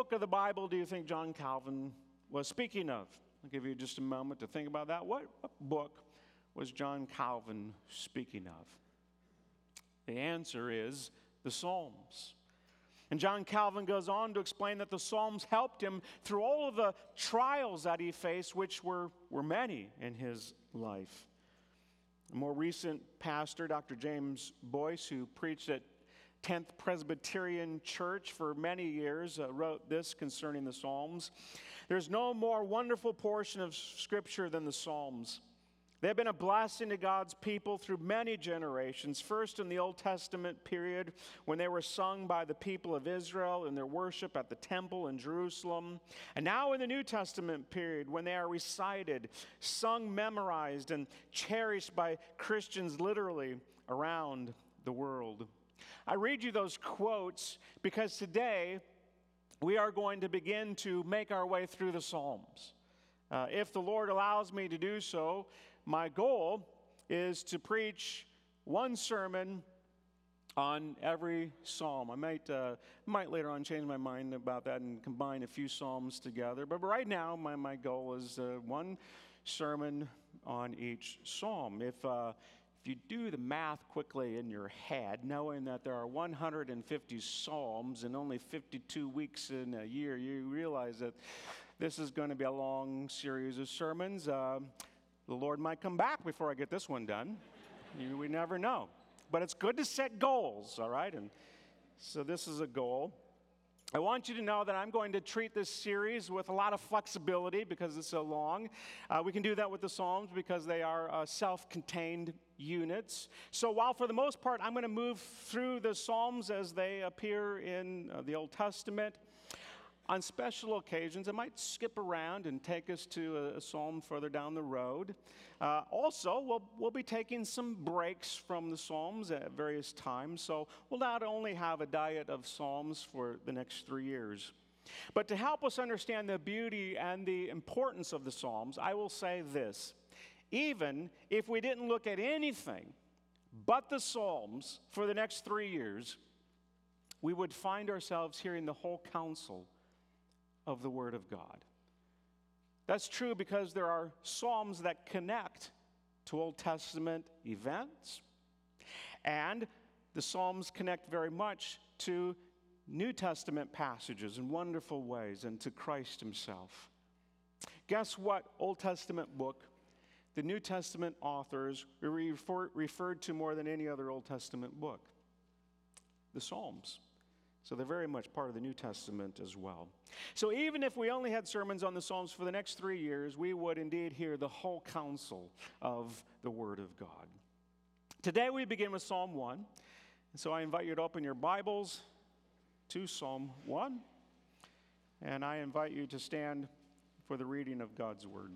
book of the Bible do you think John Calvin was speaking of? I'll give you just a moment to think about that. What book was John Calvin speaking of? The answer is the Psalms. And John Calvin goes on to explain that the Psalms helped him through all of the trials that he faced, which were many in his life. A more recent pastor, Dr. James Boyce, who preached at 10th Presbyterian Church for many years, wrote this concerning the Psalms. There's no more wonderful portion of Scripture than the Psalms. They have been a blessing to God's people through many generations. First in the Old Testament period, when they were sung by the people of Israel in their worship at the temple in Jerusalem. And now in the New Testament period, when they are recited, sung, memorized, and cherished by Christians literally around the world. I read you those quotes because today we are going to begin to make our way through the Psalms. If the Lord allows me to do so, my goal is to preach one sermon on every psalm. I might later on change my mind about that and combine a few psalms together. But right now, my goal is one sermon on each psalm. If you do the math quickly in your head, knowing that there are 150 psalms and only 52 weeks in a year, you realize that this is going to be a long series of sermons. The Lord might come back before I get this one done. We never know. But it's good to set goals, all right? And so this is a goal. I want you to know that I'm going to treat this series with a lot of flexibility because it's so long. We can do that with the Psalms because they are self-contained units. So while for the most part I'm going to move through the Psalms as they appear in the Old Testament, on special occasions, I might skip around and take us to a psalm further down the road. Also, we'll be taking some breaks from the Psalms at various times, so we'll not only have a diet of Psalms for the next 3 years. But to help us understand the beauty and the importance of the Psalms, I will say this. Even if we didn't look at anything but the Psalms for the next 3 years, we would find ourselves hearing the whole counsel of the Word of God. That's true because there are Psalms that connect to Old Testament events, and the Psalms connect very much to New Testament passages in wonderful ways and to Christ Himself. Guess what Old Testament book the New Testament authors referred to more than any other Old Testament book? The Psalms. So they're very much part of the New Testament as well. So even if we only had sermons on the Psalms for the next 3 years, we would indeed hear the whole counsel of the Word of God. Today we begin with Psalm 1. And so I invite you to open your Bibles to Psalm 1. And I invite you to stand for the reading of God's Word.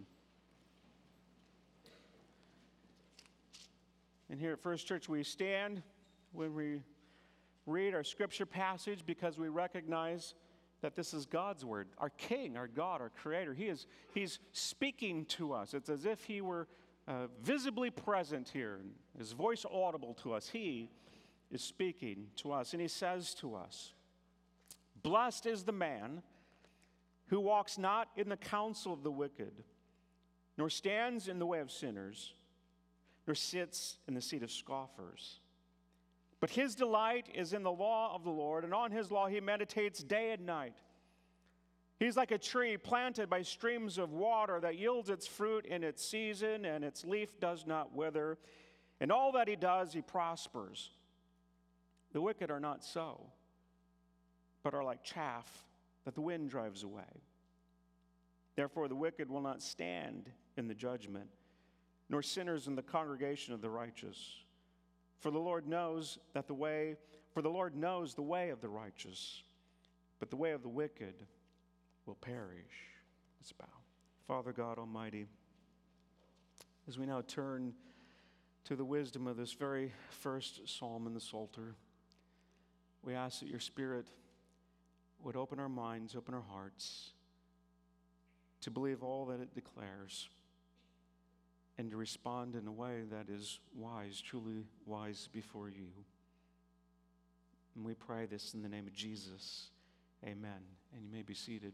And here at First Church we stand when we read our scripture passage because we recognize that this is God's Word, our King, our God, our Creator. He's speaking to us. It's as if He were visibly present here, His voice audible to us. He is speaking to us, and He says to us, "Blessed is the man who walks not in the counsel of the wicked, nor stands in the way of sinners, nor sits in the seat of scoffers. But his delight is in the law of the Lord, and on his law he meditates day and night. He's like a tree planted by streams of water that yields its fruit in its season, and its leaf does not wither. In all that he does, he prospers. The wicked are not so, but are like chaff that the wind drives away. Therefore the wicked will not stand in the judgment, nor sinners in the congregation of the righteous. For the Lord knows the way of the righteous, but the way of the wicked will perish." Let's bow. Father God Almighty, as we now turn to the wisdom of this very first psalm in the Psalter, we ask that your Spirit would open our minds, open our hearts, to believe all that it declares, and to respond in a way that is wise, truly wise before you. And we pray this in the name of Jesus. Amen. And you may be seated.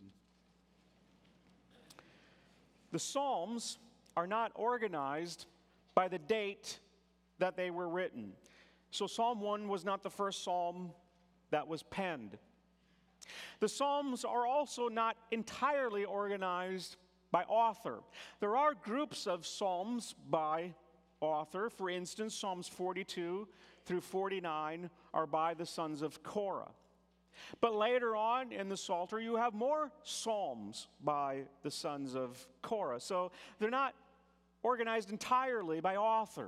The Psalms are not organized by the date that they were written. So Psalm 1 was not the first psalm that was penned. The Psalms are also not entirely organized by author. There are groups of psalms by author. For instance, Psalms 42 through 49 are by the sons of Korah. But later on in the Psalter, you have more psalms by the sons of Korah. So they're not organized entirely by author.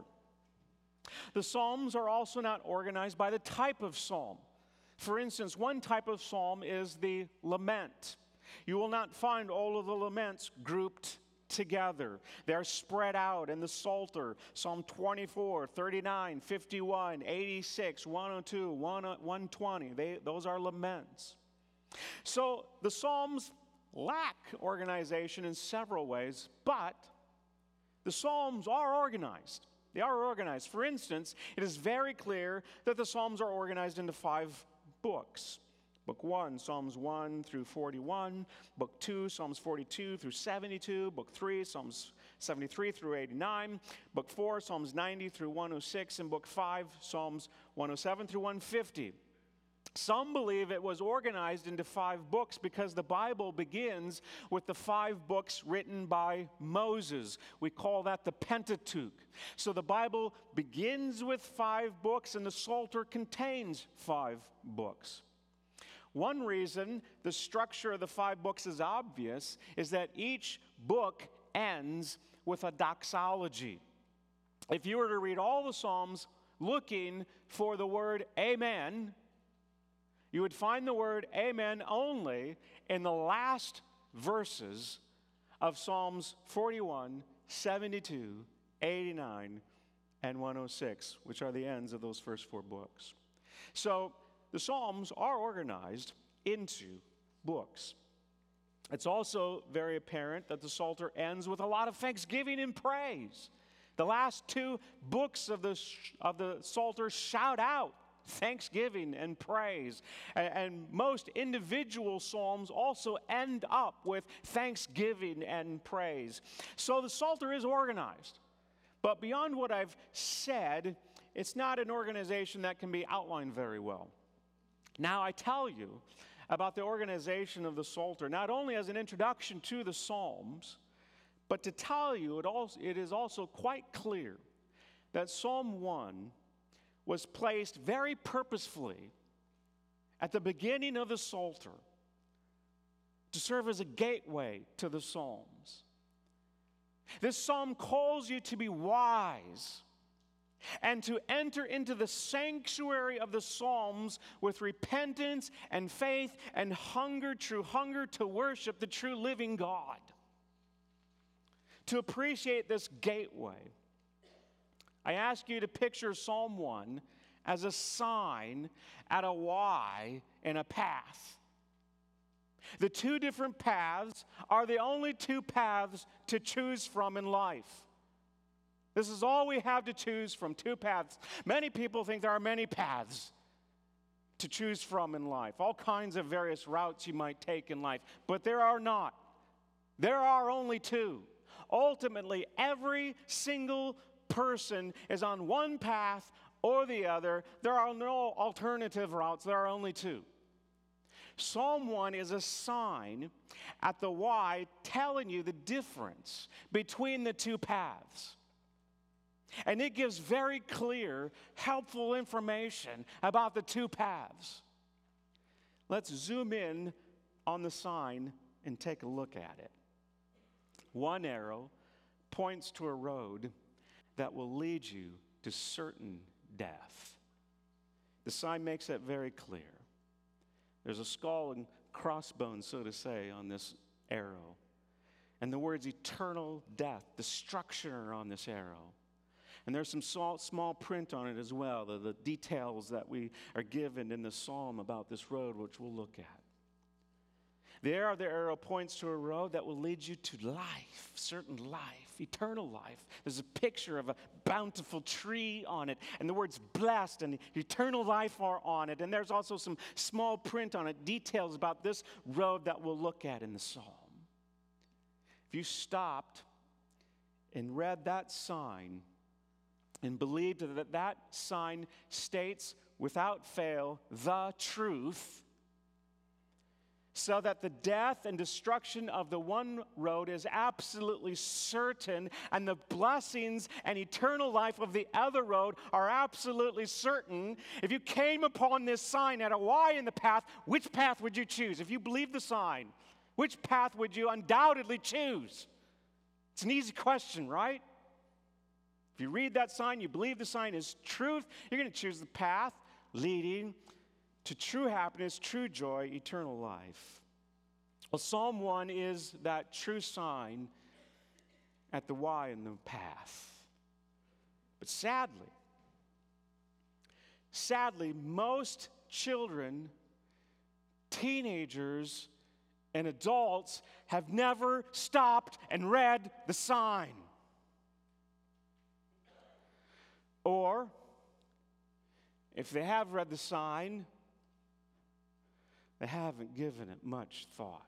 The Psalms are also not organized by the type of psalm. For instance, one type of psalm is the lament. You will not find all of the laments grouped together. They're spread out in the Psalter. Psalm 24, 39, 51, 86, 102, 120. Those are laments. So the Psalms lack organization in several ways, but the Psalms are organized. They are organized. For instance, it is very clear that the Psalms are organized into 5 books. Book 1, Psalms 1 through 41. Book 2, Psalms 42 through 72. Book 3, Psalms 73 through 89. Book 4, Psalms 90 through 106. And Book 5, Psalms 107 through 150. Some believe it was organized into 5 books because the Bible begins with the 5 books written by Moses. We call that the Pentateuch. So the Bible begins with 5 books, and the Psalter contains 5 books. One reason the structure of the 5 books is obvious is that each book ends with a doxology. If you were to read all the Psalms looking for the word amen, you would find the word amen only in the last verses of Psalms 41, 72, 89, and 106, which are the ends of those first 4 books. So the Psalms are organized into books. It's also very apparent that the Psalter ends with a lot of thanksgiving and praise. The last 2 books of the Psalter shout out thanksgiving and praise. And most individual psalms also end up with thanksgiving and praise. So the Psalter is organized. But beyond what I've said, it's not an organization that can be outlined very well. Now I tell you about the organization of the Psalter, not only as an introduction to the Psalms, but to tell you it is also quite clear that Psalm 1 was placed very purposefully at the beginning of the Psalter to serve as a gateway to the Psalms. This psalm calls you to be wise and to enter into the sanctuary of the Psalms with repentance and faith and true hunger to worship the true living God. To appreciate this gateway, I ask you to picture Psalm 1 as a sign at a Y in a path. The 2 different paths are the only 2 paths to choose from in life. This is all we have to choose from, 2 paths. Many people think there are many paths to choose from in life, all kinds of various routes you might take in life, but there are not. There are only 2. Ultimately, every single person is on one path or the other. There are no alternative routes. There are only 2. Psalm 1 is a sign at the Y telling you the difference between the 2 paths. And it gives very clear, helpful information about the 2 paths. Let's zoom in on the sign and take a look at it. One arrow points to a road that will lead you to certain death. The sign makes that very clear. There's a skull and crossbones, so to say, on this arrow. And the words eternal death, destruction, are on this arrow. And there's some small print on it as well, the details that we are given in the psalm about this road, which we'll look at. There, the arrow points to a road that will lead you to life, certain life, eternal life. There's a picture of a bountiful tree on it, and the words blessed and eternal life are on it. And there's also some small print on it, details about this road that we'll look at in the psalm. If you stopped and read that sign and believed that that sign states without fail the truth, so that the death and destruction of the one road is absolutely certain, and the blessings and eternal life of the other road are absolutely certain. If you came upon this sign at a Y in the path, which path would you choose? If you believe the sign, which path would you undoubtedly choose? It's an easy question, right? If you read that sign, you believe the sign is truth, you're going to choose the path leading to true happiness, true joy, eternal life. Well, Psalm 1 is that true sign at the Y in the path. But sadly, most children, teenagers, and adults have never stopped and read the sign. Or, if they have read the sign, they haven't given it much thought.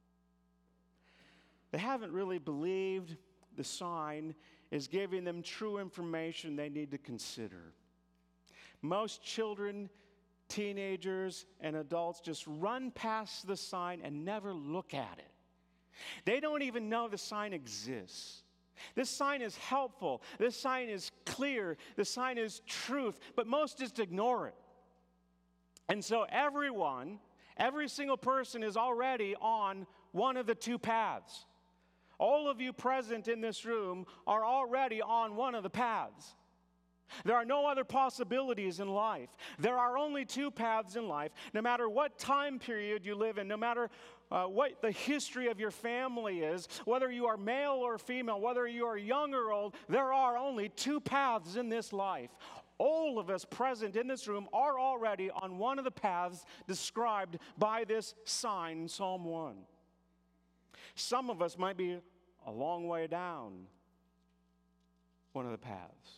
They haven't really believed the sign is giving them true information they need to consider. Most children, teenagers, and adults just run past the sign and never look at it. They don't even know the sign exists. This sign is helpful. This sign is clear. This sign is truth. But most just ignore it. And so every single person is already on one of the two paths. All of you present in this room are already on one of the paths. There are no other possibilities in life. There are only two paths in life. No matter what time period you live in, no matter what the history of your family is, whether you are male or female, whether you are young or old, there are only two paths in this life. All of us present in this room are already on one of the paths described by this sign in Psalm 1. Some of us might be a long way down one of the paths.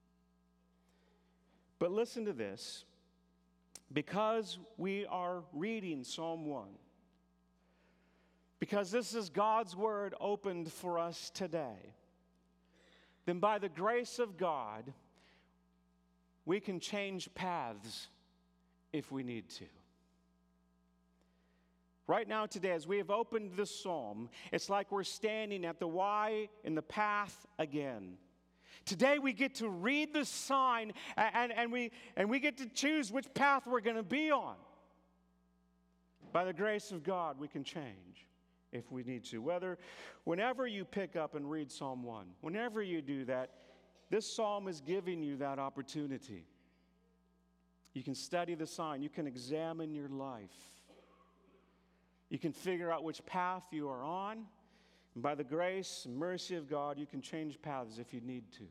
But listen to this. Because we are reading Psalm 1, because this is God's word opened for us today, then by the grace of God, we can change paths if we need to. Right now, today, as we have opened this psalm, it's like we're standing at the Y in the path again. Today, we get to read the sign, and we get to choose which path we're going to be on. By the grace of God, we can change if we need to. Whenever you pick up and read Psalm 1, whenever you do that, this psalm is giving you that opportunity. You can study the sign. You can examine your life. You can figure out which path you are on. And by the grace and mercy of God, you can change paths if you need to.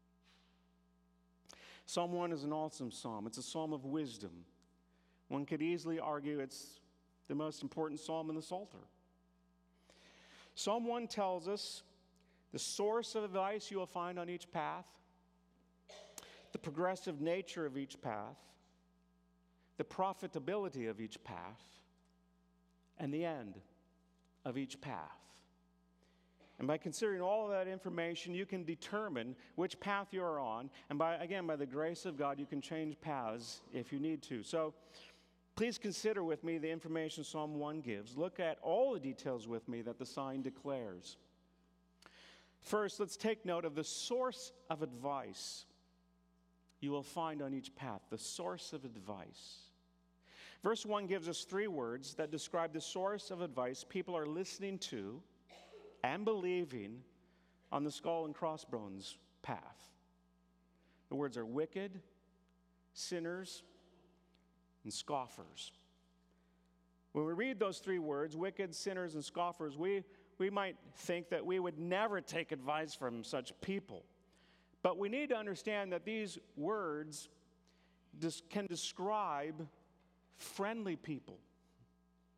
Psalm 1 is an awesome psalm. It's a psalm of wisdom. One could easily argue it's the most important psalm in the Psalter. Psalm 1 tells us the source of advice you will find on each path, the progressive nature of each path, the profitability of each path, and the end of each path. And by considering all of that information, you can determine which path you are on. And by the grace of God, you can change paths if you need to. So please consider with me the information Psalm 1 gives. Look at all the details with me that the sign declares. First, let's take note of the source of advice you will find on each path. The source of advice. Verse 1 gives us three words that describe the source of advice people are listening to and believing on the skull and crossbones path. The words are wicked, sinners, and scoffers. When we read those three words, wicked, sinners, and scoffers, we might think that we would never take advice from such people. But we need to understand that these words can describe friendly people,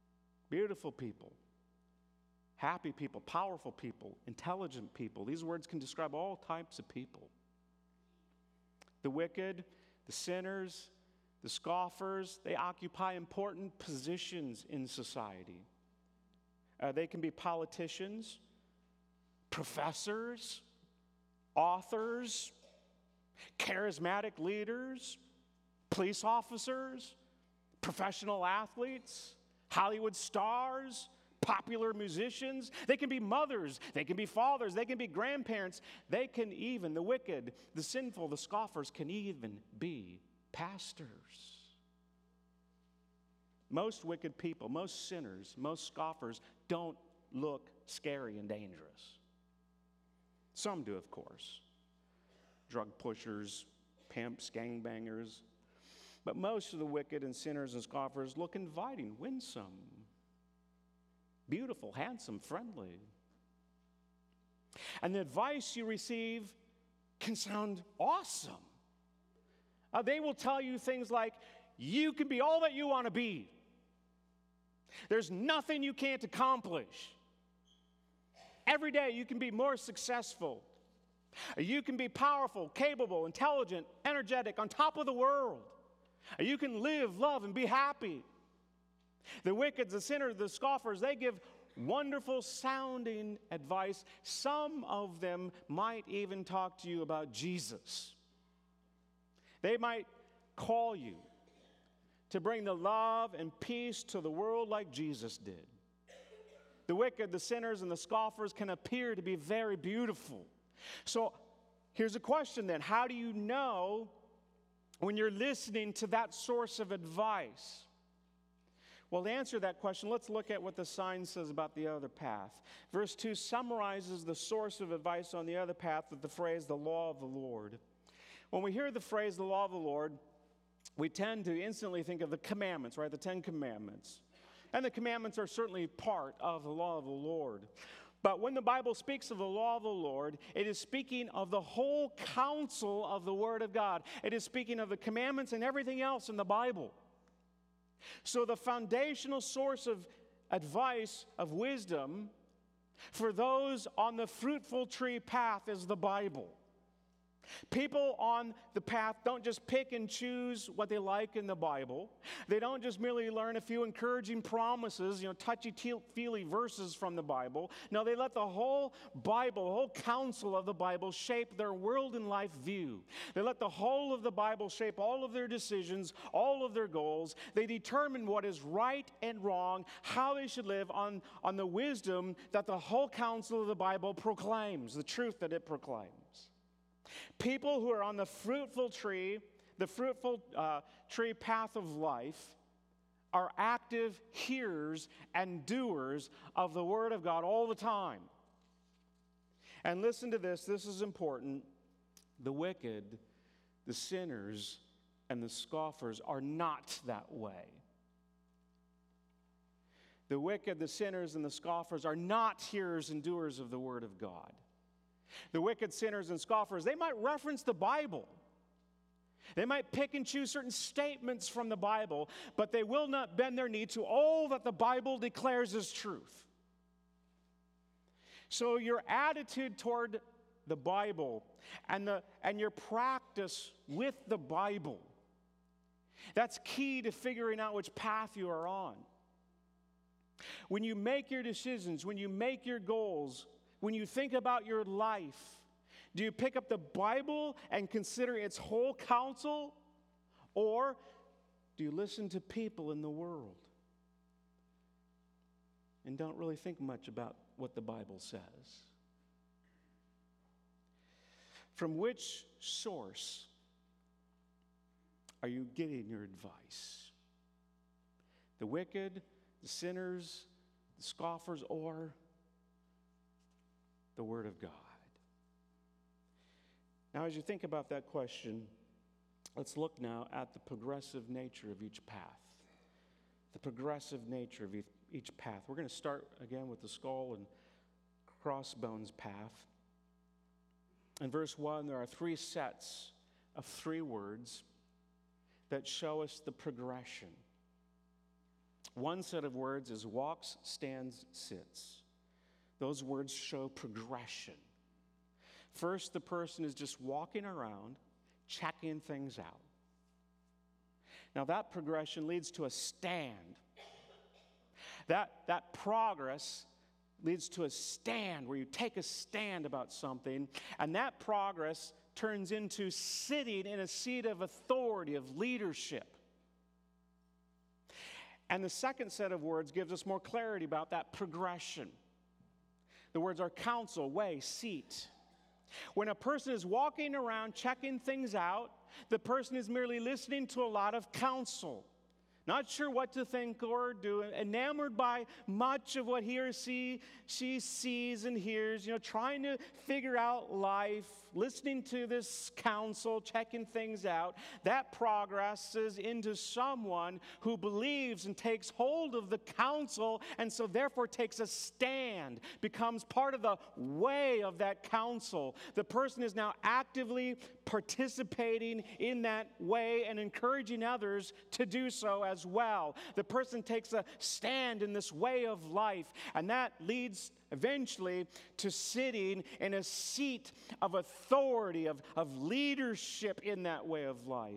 beautiful people, happy people, powerful people, intelligent people. These words can describe all types of people. The wicked, the sinners, the scoffers, they occupy important positions in society. They can be politicians, professors, authors, charismatic leaders, police officers, professional athletes, Hollywood stars, popular musicians. They can be mothers, they can be fathers, they can be grandparents. They can even, the wicked, the sinful, the scoffers can even be pastors. Most wicked people, most sinners, most scoffers don't look scary and dangerous. Some do, of course. Drug pushers, pimps, gangbangers. But most of the wicked and sinners and scoffers look inviting, winsome, beautiful, handsome, friendly. And the advice you receive can sound awesome. They will tell you things like, you can be all that you want to be. There's nothing you can't accomplish. Every day you can be more successful. You can be powerful, capable, intelligent, energetic, on top of the world. You can live, love, and be happy. The wicked, the sinners, the scoffers, they give wonderful sounding advice. Some of them might even talk to you about Jesus. They might call you to bring the love and peace to the world like Jesus did. The wicked, the sinners, and the scoffers can appear to be very beautiful. So here's a question then. How do you know when you're listening to that source of advice? Well, to answer that question, let's look at what the sign says about the other path. Verse 2 summarizes the source of advice on the other path with the phrase, the law of the Lord. When we hear the phrase, the law of the Lord, we tend to instantly think of the commandments, right? The 10 Commandments. And the commandments are certainly part of the law of the Lord. But when the Bible speaks of the law of the Lord, it is speaking of the whole counsel of the Word of God. It is speaking of the commandments and everything else in the Bible. So the foundational source of advice, of wisdom, for those on the fruitful tree path is the Bible. People on the path don't just pick and choose what they like in the Bible. They don't just merely learn a few encouraging promises, touchy-feely verses from the Bible. No, they let the whole Bible, the whole counsel of the Bible shape their world and life view. They let the whole of the Bible shape all of their decisions, all of their goals. They determine what is right and wrong, how they should live on the wisdom that the whole counsel of the Bible proclaims, the truth that it proclaims. People who are on the fruitful tree path of life, are active hearers and doers of the Word of God all the time. And listen to this is important. The wicked, the sinners, and the scoffers are not that way. The wicked, the sinners, and the scoffers are not hearers and doers of the Word of God. The wicked, sinners, and scoffers, they might reference the Bible. They might pick and choose certain statements from the Bible, but they will not bend their knee to all that the Bible declares as truth. So your attitude toward the Bible and your practice with the Bible, that's key to figuring out which path you are on. When you make your decisions, when you make your goals, when you think about your life, do you pick up the Bible and consider its whole counsel? Or do you listen to people in the world and don't really think much about what the Bible says? From which source are you getting your advice? The wicked, the sinners, the scoffers, or the Word of God? Now, as you think about that question, let's look now at the progressive nature of each path. The progressive nature of each path. We're going to start again with the skull and crossbones path. In verse 1, there are 3 sets of 3 words that show us the progression. One set of words is walks, stands, sits. Those words show progression. First, the person is just walking around, checking things out. Now, that progression leads to a stand. That progress leads to a stand where you take a stand about something, and that progress turns into sitting in a seat of authority, of leadership. And the second set of words gives us more clarity about that progression. The words are counsel, way, seat. When a person is walking around checking things out, the person is merely listening to a lot of counsel. Not sure what to think or do, enamored by much of what he or she sees and hears, trying to figure out life, listening to this counsel, checking things out. That progresses into someone who believes and takes hold of the counsel, and so therefore takes a stand, becomes part of the way of that counsel. The person is now actively participating in that way and encouraging others to do so as well. The person takes a stand in this way of life, and that leads eventually to sitting in a seat of authority, of leadership in that way of life.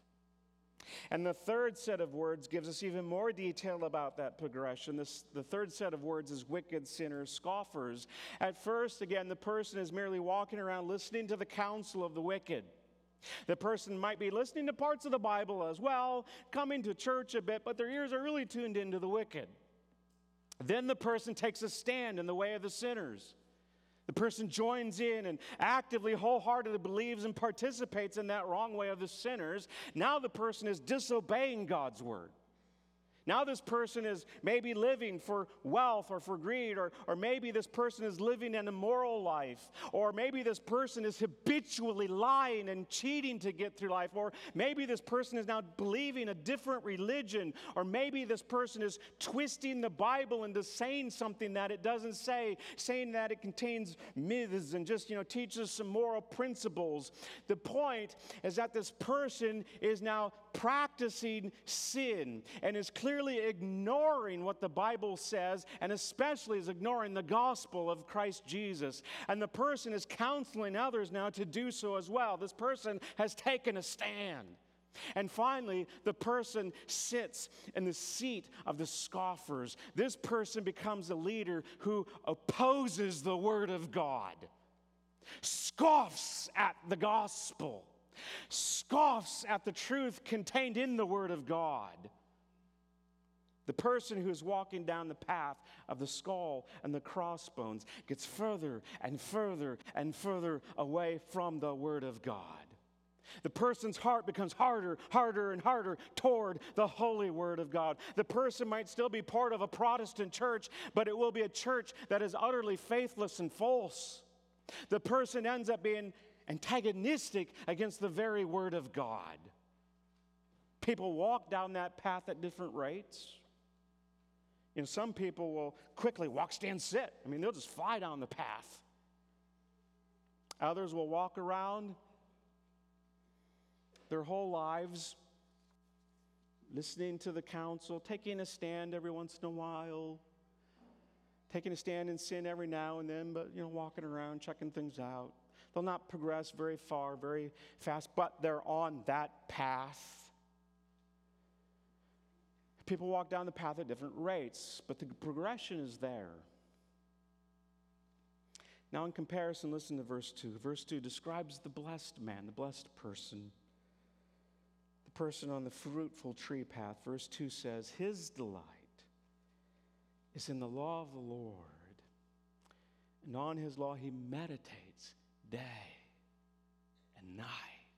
And the third set of words gives us even more detail about that progression. The third set of words is wicked, sinners, scoffers. At first, again, the person is merely walking around listening to the counsel of the wicked. The person might be listening to parts of the Bible as well, coming to church a bit, but their ears are really tuned into the wicked. Then the person takes a stand in the way of the sinners. The person joins in and actively, wholeheartedly believes and participates in that wrong way of the sinners. Now the person is disobeying God's word. Now this person is maybe living for wealth or for greed, or maybe this person is living an immoral life, or maybe this person is habitually lying and cheating to get through life, or maybe this person is now believing a different religion, or maybe this person is twisting the Bible into saying something that it doesn't say, saying that it contains myths and just, teaches some moral principles. The point is that this person is now practicing sin and is clearly ignoring what the Bible says, and especially is ignoring the gospel of Christ Jesus. And the person is counseling others now to do so as well. This person has taken a stand. And finally, the person sits in the seat of the scoffers. This person becomes a leader who opposes the word of God, scoffs at the gospel, scoffs at the truth contained in the Word of God. The person who is walking down the path of the skull and the crossbones gets further and further and further away from the Word of God. The person's heart becomes harder and harder toward the holy Word of God. The person might still be part of a Protestant church, but it will be a church that is utterly faithless and false. The person ends up being antagonistic against the very Word of God. People walk down that path at different rates. Some people will quickly walk, stand, sit. They'll just fly down the path. Others will walk around their whole lives listening to the counsel, taking a stand every once in a while, taking a stand in sin every now and then, but, walking around, checking things out. They'll not progress very far, very fast, but they're on that path. People walk down the path at different rates, but the progression is there. Now, in comparison, listen to verse 2. Verse 2 describes the blessed man, the blessed person, the person on the fruitful tree path. Verse 2 says, his delight is in the law of the Lord, and on his law he meditates day and night.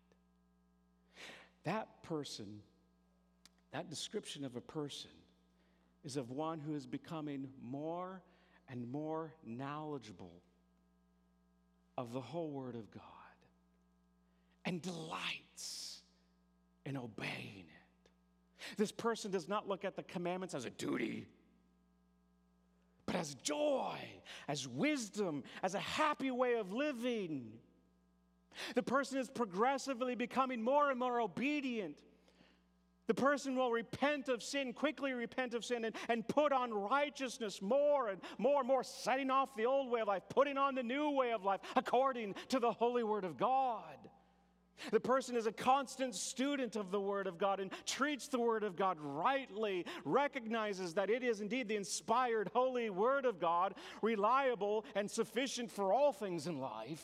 That person, that description of a person, is of one who is becoming more and more knowledgeable of the whole Word of God and delights in obeying it. This person does not look at the commandments as a duty, but as joy, as wisdom, as a happy way of living. The person is progressively becoming more and more obedient. The person will repent of sin, quickly repent of sin, and put on righteousness more and more, setting off the old way of life, putting on the new way of life, according to the holy word of God. The person is a constant student of the Word of God and treats the Word of God rightly, recognizes that it is indeed the inspired, holy Word of God, reliable and sufficient for all things in life.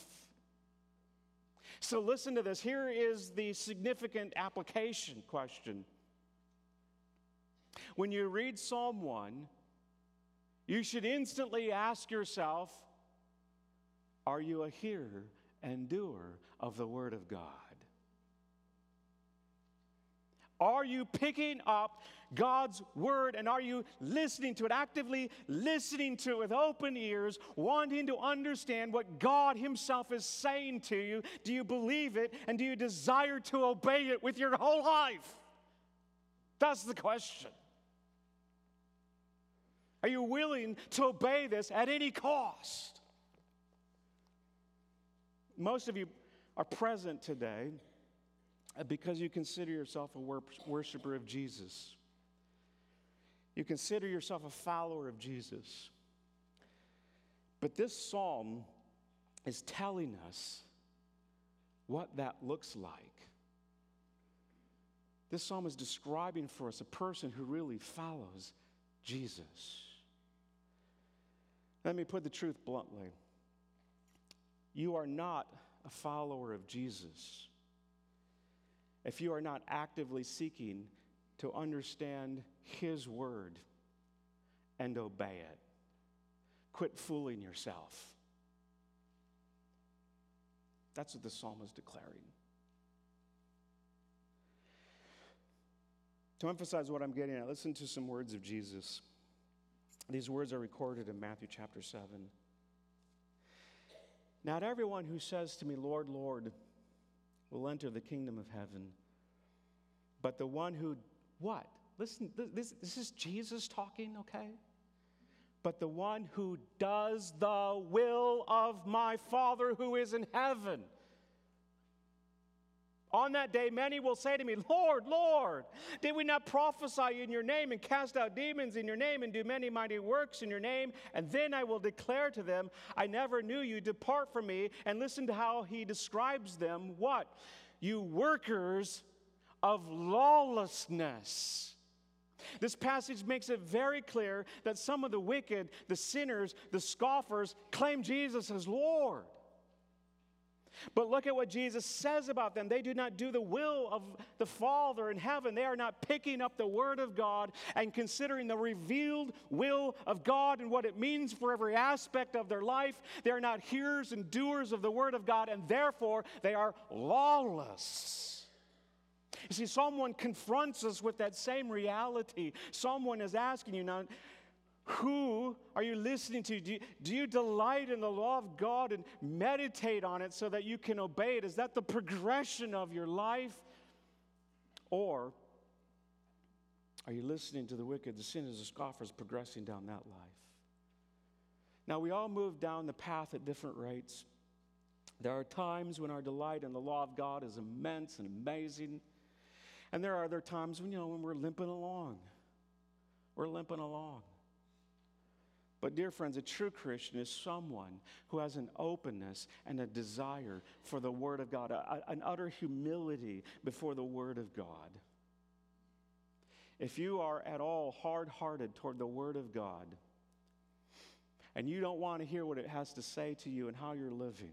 So listen to this. Here is the significant application question. When you read Psalm 1, you should instantly ask yourself, are you a hearer and doer of the Word of God? Are you picking up God's Word, and are you listening to it, actively listening to it with open ears, wanting to understand what God Himself is saying to you? Do you believe it, and do you desire to obey it with your whole life? That's the question. Are you willing to obey this at any cost? Most of you are present today because you consider yourself a worshiper of Jesus. You consider yourself a follower of Jesus. But this psalm is telling us what that looks like. This psalm is describing for us a person who really follows Jesus. Let me put the truth bluntly. You are not a follower of Jesus if you are not actively seeking to understand His Word and obey it. Quit fooling yourself. That's what the psalm is declaring. To emphasize what I'm getting at, listen to some words of Jesus. These words are recorded in Matthew chapter 7. Not everyone who says to me, Lord, Lord, will enter the kingdom of heaven, but the one who, what? Listen, this is Jesus talking, okay? But the one who does the will of my Father who is in heaven. On that day, many will say to me, Lord, Lord, did we not prophesy in your name and cast out demons in your name and do many mighty works in your name? And then I will declare to them, I never knew you. Depart from me. And listen to how he describes them. What? You workers of lawlessness. This passage makes it very clear that some of the wicked, the sinners, the scoffers claim Jesus as Lord. But look at what Jesus says about them. They do not do the will of the Father in heaven. They are not picking up the Word of God and considering the revealed will of God and what it means for every aspect of their life. They are not hearers and doers of the Word of God, and therefore they are lawless. You see, someone confronts us with that same reality. Someone is asking you now, who are you listening to? Do you delight in the law of God and meditate on it so that you can obey it? Is that the progression of your life? Or are you listening to the wicked, the sinners, the scoffers progressing down that life? Now, we all move down the path at different rates. There are times when our delight in the law of God is immense and amazing. And there are other times when, when we're limping along. We're limping along. But dear friends, a true Christian is someone who has an openness and a desire for the Word of God, an utter humility before the Word of God. If you are at all hard-hearted toward the Word of God, and you don't want to hear what it has to say to you and how you're living,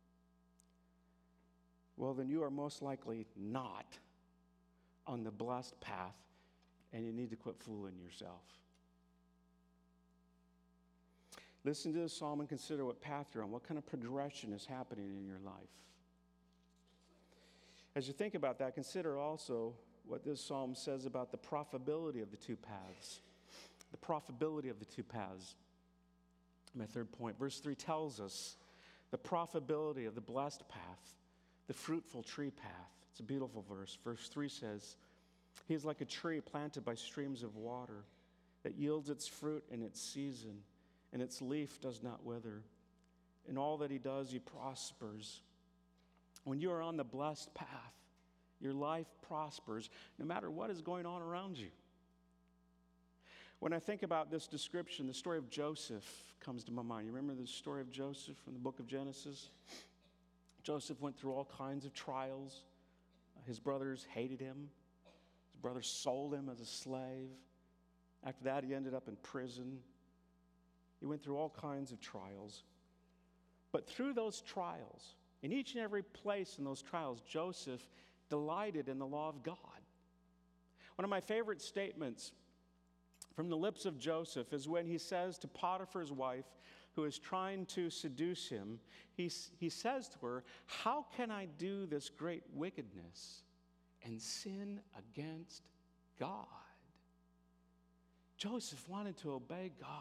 well, then you are most likely not on the blessed path, and you need to quit fooling yourself. Listen to this psalm and consider what path you're on, what kind of progression is happening in your life. As you think about that, consider also what this psalm says about the profitability of the two paths. The profitability of the two paths. My third point, verse 3 tells us the profitability of the blessed path, the fruitful tree path. It's a beautiful verse. Verse 3 says, he is like a tree planted by streams of water that yields its fruit in its season, and its leaf does not wither. In all that he does, he prospers. When you are on the blessed path Your life prospers no matter what is going on around you. When I think about this description, the story of Joseph comes to my mind. You remember the story of Joseph from the book of Genesis? Joseph went through all kinds of trials. His brothers hated him. His brothers sold him as a slave. After that, he ended up in prison. He went through all kinds of trials. But through those trials, in each and every place in those trials, Joseph delighted in the law of God. One of my favorite statements from the lips of Joseph is when he says to Potiphar's wife, who is trying to seduce him, he says to her, "How can I do this great wickedness and sin against God?" Joseph wanted to obey God.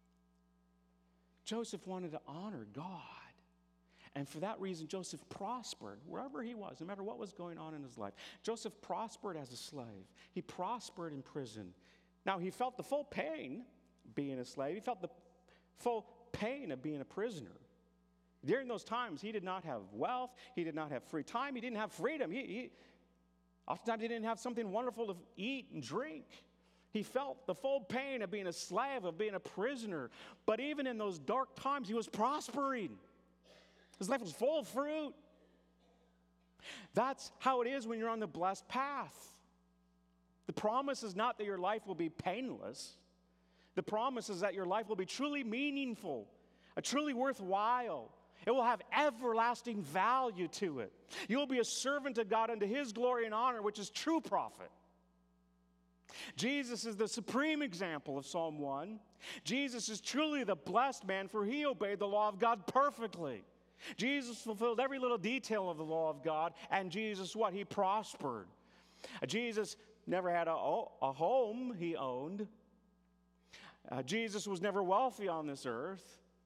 Joseph wanted to honor God. And for that reason, Joseph prospered wherever he was, no matter what was going on in his life. Joseph prospered as a slave. He prospered in prison. Now, he felt the full pain of being a slave. He felt the full pain of being a prisoner. During those times, he did not have wealth. He did not have free time. He didn't have freedom. Oftentimes, he didn't have something wonderful to eat and drink. He felt the full pain of being a slave, of being a prisoner. But even in those dark times, he was prospering. His life was full of fruit. That's how it is when you're on the blessed path. The promise is not that your life will be painless. The promise is that your life will be truly meaningful, truly worthwhile. It will have everlasting value to it. You will be a servant of God unto His glory and honor, which is true profit. Jesus is the supreme example of Psalm 1. Jesus is truly the blessed man, for He obeyed the law of God perfectly. Jesus fulfilled every little detail of the law of God, and Jesus, what? He prospered. Jesus never had a home he owned. Jesus was never wealthy on this earth.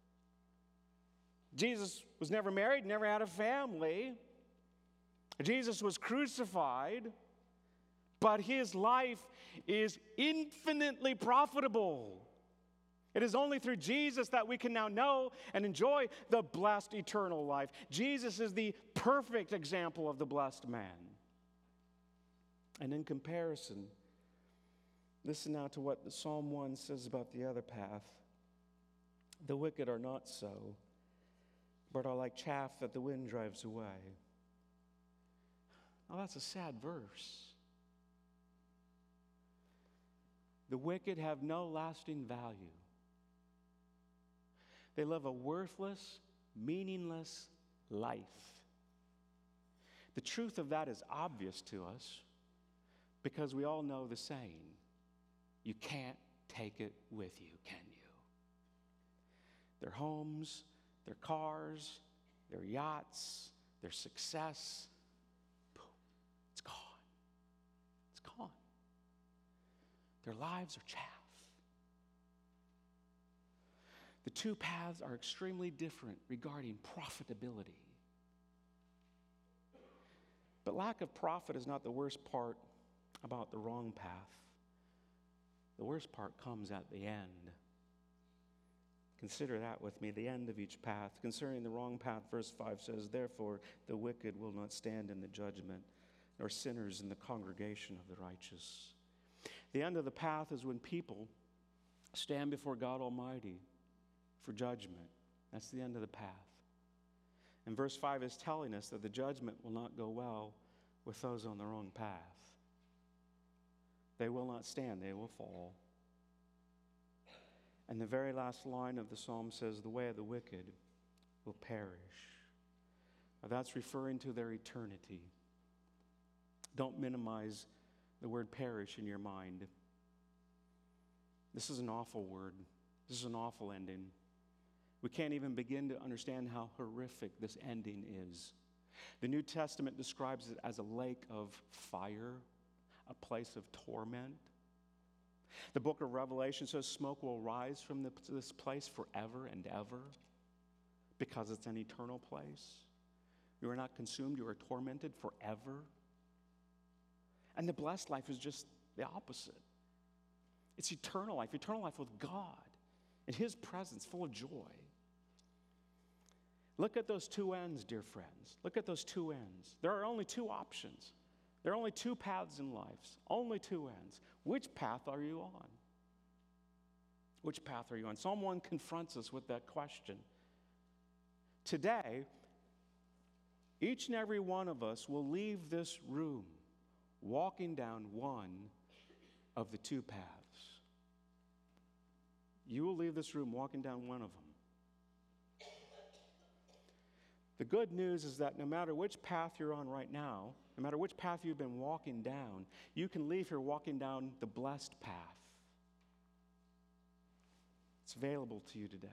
Jesus was never married, never had a family. Jesus was crucified, but His life is infinitely profitable. It is only through Jesus that we can now know and enjoy the blessed eternal life. Jesus is the perfect example of the blessed man. And in comparison, listen now to what the Psalm 1 says about the other path. The wicked are not so, but are like chaff that the wind drives away. Now that's a sad verse. The wicked have no lasting value. They live a worthless, meaningless life. The truth of that is obvious to us because we all know the saying, you can't take it with you, can you? Their homes, their cars, their yachts, their success, boom, it's gone. It's gone. Their lives are chaff. The two paths are extremely different regarding profitability. But lack of profit is not the worst part about the wrong path. The worst part comes at the end. Consider that with me, the end of each path. Concerning the wrong path, verse 5 says, "Therefore the wicked will not stand in the judgment, nor sinners in the congregation of the righteous." The end of the path is when people stand before God Almighty for judgment. That's the end of the path. And verse 5 is telling us that the judgment will not go well with those on the wrong path. They will not stand, they will fall. And the very last line of the psalm says, "The way of the wicked will perish." Now that's referring to their eternity. Don't minimize the word perish in your mind. This is an awful word. This is an awful ending. We can't even begin to understand how horrific this ending is. The New Testament describes it as a lake of fire, a place of torment. The book of Revelation says smoke will rise from this place forever and ever because it's an eternal place. You are not consumed, you are tormented forever. And the blessed life is just the opposite. It's eternal life with God, in His presence, full of joy. Look at those two ends, dear friends. Look at those two ends. There are only two options. There are only two paths in life, only two ends. Which path are you on? Which path are you on? Psalm 1 confronts us with that question. Today, each and every one of us will leave this room walking down one of the two paths. You will leave this room walking down one of them. The good news is that no matter which path you're on right now, no matter which path you've been walking down, you can leave here walking down the blessed path. It's available to you today.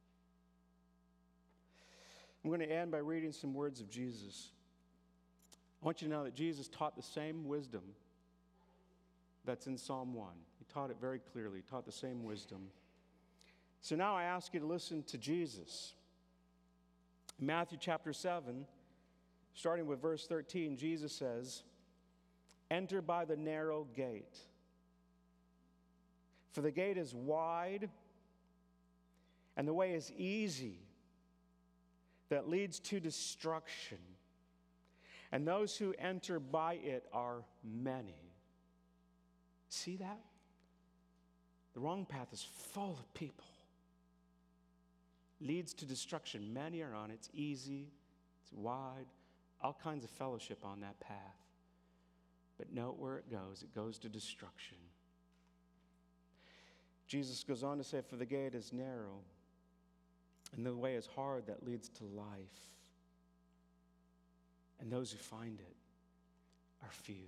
I'm going to end by reading some words of Jesus. I want you to know that Jesus taught the same wisdom that's in Psalm 1. He taught it very clearly. He taught the same wisdom. So now I ask you to listen to Jesus. In Matthew chapter 7, starting with verse 13, Jesus says, "Enter by the narrow gate. For the gate is wide, and the way is easy that leads to destruction. And those who enter by it are many." See that? The wrong path is full of people. Leads to destruction. Many are on it. It's easy. It's wide. All kinds of fellowship on that path. But note where it goes. It goes to destruction. Jesus goes on to say, "For the gate is narrow, and the way is hard that leads to life. And those who find it are few."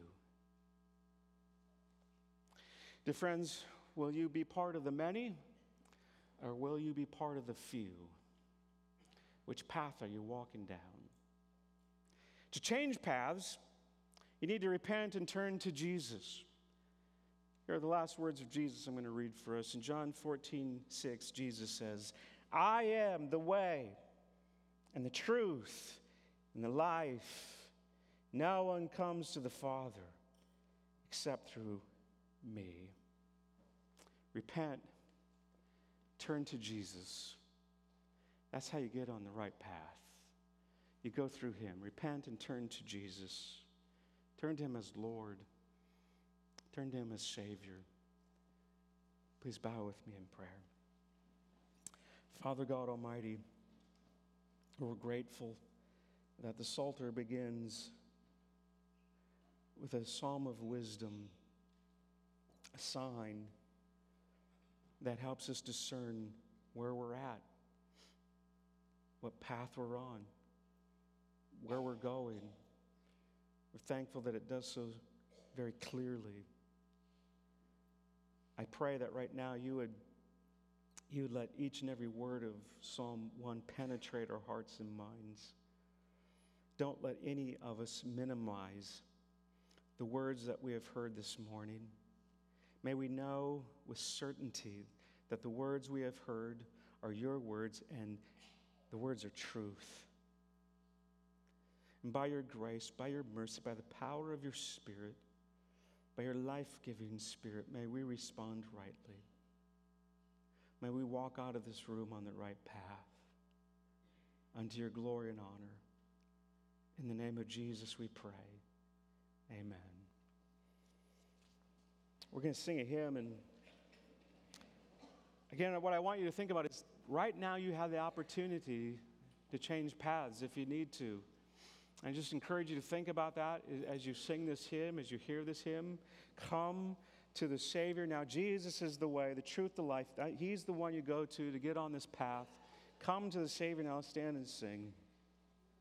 Dear friends, will you be part of the many, or will you be part of the few? Which path are you walking down? To change paths, you need to repent and turn to Jesus. Here are the last words of Jesus I'm going to read for us. In John 14:6, Jesus says, "I am the way and the truth and the life. No one comes to the Father except through me." Repent. Turn to Jesus. That's how you get on the right path. You go through him. Repent and turn to Jesus. Turn to him as Lord. Turn to him as Savior. Please bow with me in prayer. Father God Almighty, we're grateful that the Psalter begins with a psalm of wisdom, a sign that helps us discern where we're at, what path we're on, where we're going. We're thankful that it does so very clearly. I pray that right now you would let each and every word of Psalm 1 penetrate our hearts and minds. Don't let any of us minimize the words that we have heard this morning. May we know with certainty that the words we have heard are your words, and the words are truth. And by your grace, by your mercy, by the power of your Spirit, by your life-giving Spirit, may we respond rightly. May we walk out of this room on the right path unto your glory and honor. In the name of Jesus we pray. Amen. We're going to sing a hymn, and again, what I want you to think about is right now you have the opportunity to change paths if you need to. I just encourage you to think about that as you sing this hymn, as you hear this hymn. Come to the Savior. Now, Jesus is the way, the truth, the life. He's the one you go to get on this path. Come to the Savior now. Stand and sing.